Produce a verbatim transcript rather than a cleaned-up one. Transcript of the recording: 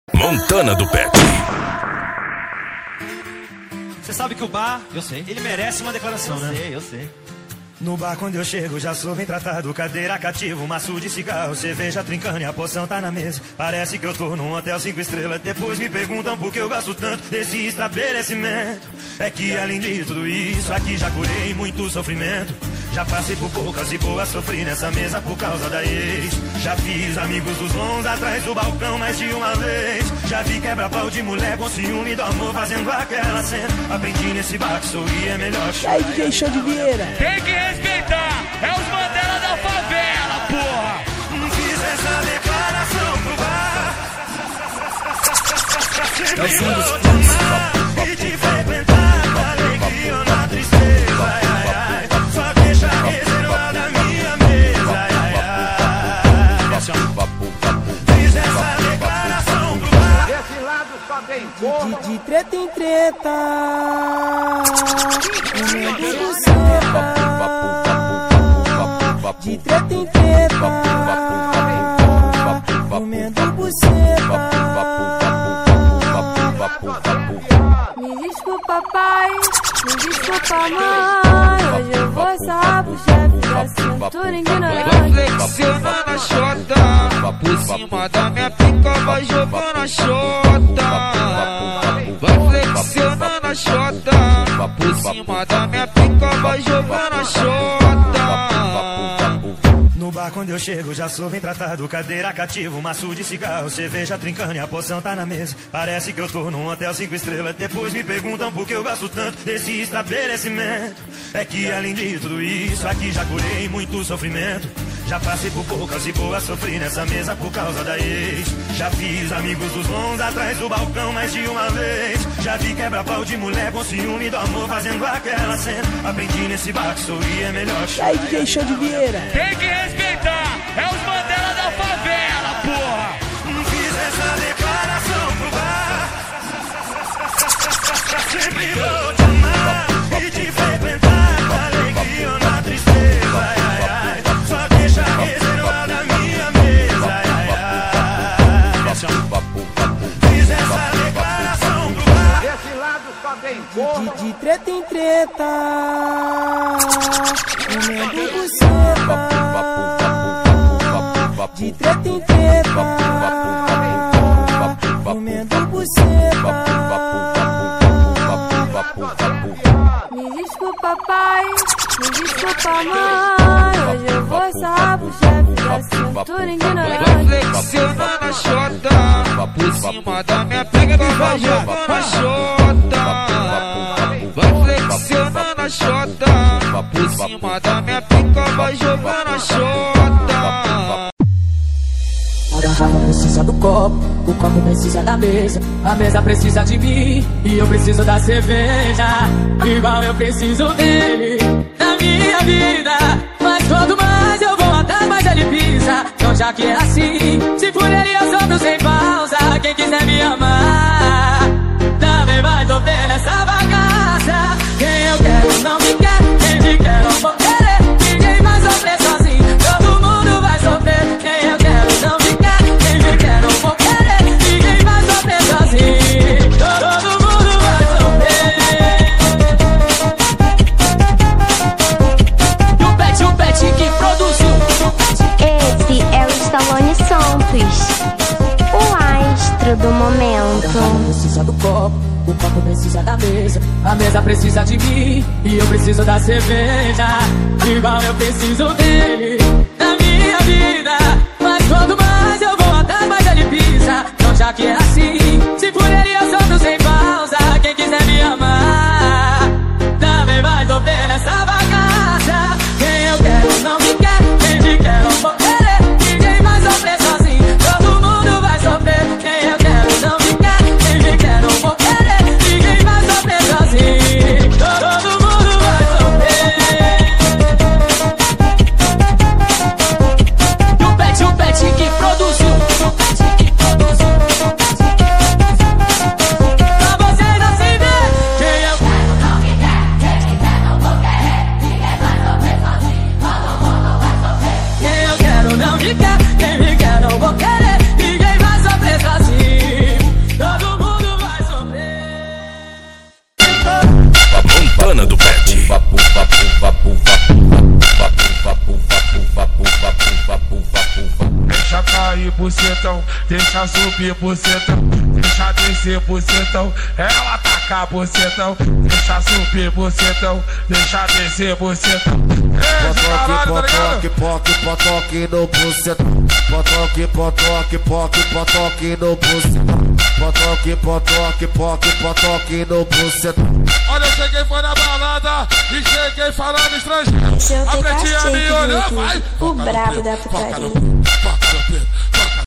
Montana do Pet. Você sabe que o bar, eu sei, ele merece uma declaração, eu né? Eu sei, eu sei. No bar quando eu chego já sou bem tratado, cadeira cativa, maço de cigarro, cerveja trincando e a poção tá na mesa. Parece que eu tô num hotel cinco estrelas. Depois me perguntam por que eu gosto tanto desse estabelecimento. É que além de tudo isso, aqui já curei muito sofrimento. Já passei por poucas e boas, sofri nessa mesa por causa da ex. Já fiz amigos dos bons atrás do balcão mais de uma vez. Já vi quebra-pau de mulher com ciúme do amor fazendo aquela cena. Aprendi nesse bar que sorrir é melhor. E aí, D J Show de Vieira? Tem que respeitar, é os Mandela da favela, porra! Fiz essa declaração pro bar. Sempre vou te amar e te frequentar na alegria ou na tristeza, ai, ai, ai. Só deixa reservada a minha mesa, ai, ai, ai. Fiz essa declaração pro bar. Desse lado só tem porra. De, de treta em treta, comendo buceta. De treta em treta, comendo buceta. Me desculpa, pai, me desculpa, mãe. Hoje eu vou sarrar pro chefe da cintura ignorante. Vai flexionando a xota, por cima da minha pica vai jogando a xota. Vai flexionando a xota, por cima da minha pica vai jogando a xota. No bar quando eu chego já sou bem tratado, cadeira cativa, maço de cigarro, cerveja trincando e a poção tá na mesa. Parece que eu tô num hotel cinco estrelas. Depois me perguntam por que eu gosto tanto desse estabelecimento. É que além de tudo isso, aqui já curei muito sofrimento. Já passei por poucas e boas, sofri nessa mesa por causa da ex. Já fiz amigos dos bons atrás do balcão mais de uma vez. Já vi quebra-pau de mulher com ciúme do amor fazendo aquela cena. Aprendi nesse bar que sorrir é melhor. E aí, D J Show de Vieira? Tem que respeitar, é os Mandela da favela, porra! Fiz essa declaração pro bar. Sempre vou te amar e te frequentar na alegria ou na tristeza, ai, ai, ai. Só deixa reservada a minha mesa, ai, ai, ai. Fiz essa declaração pro bar. Desse lado só tem porra. De, de treta em treta, comendo buceta. De treta em treta, comendo buceta. Me desculpa, pai, me desculpa, mãe. Hoje eu vou sarrar pro chefe da cintura Vai ignorante. flexionando a xota, por cima da minha pica vai jogando a xota. Vai flexionando a xota, por cima da minha pica vai jogando a xota. A garrafa precisa do copo, o copo precisa da mesa, a mesa precisa de mim e eu preciso da cerveja. Igual eu preciso dele na minha vida. Mas quanto mais eu vou atrás, mais ele pisa. Então já que é assim, se for ele eu sopro sem pausa. Quem quiser me amar também vai sofrer nessa bagaça. Quem eu quero não me quer, quem me quer não vou querer. Ninguém vai sofrer sozinho, todo mundo vai sofrer. Quem eu quero não me quer, quem me quer não vou querer. Ninguém vai sofrer sozinho, todo mundo vai sofrer. E o Pet, o Pet que produziu. Esse é o Stallone Santos, o astro do momento. A garrafa precisa do copo, o copo precisa da mesa, a mesa precisa de mim e eu preciso da cerveja. Igual eu preciso dele na minha vida. Mas quanto mais eu vou atrás, mais ele pisa. Então já que é assim, se for ele eu sopro sem pausa. Quem quiser me amar também vai sofrer nessa bagaça. Quem eu quero não me quer, quem me quer não vou querer. Ninguém vai sofrer sozinho, todo mundo vai sofrer. Quem eu quero não me quer, quem me quer não vou querer. Ninguém vai sofrer sozinho, todo mundo vai sofrer. E o Pet, o Pet que produziu. aí, bucetão. Deixa subir, bucetão. Deixa descer, bucetão. Ela taca, bucetão. Deixa subir, bucetão. Deixa descer, bucetão. Potoque, potoque, potoque no bucetão. Potoque, potoque, potoque, potoque no bucetão. Potoque, potoque, potoque, potoque no bucetão. Olha, eu cheguei, foi na balada e cheguei falando estrangeiro. A pretinha me olhou, vai. O brabo da putaria.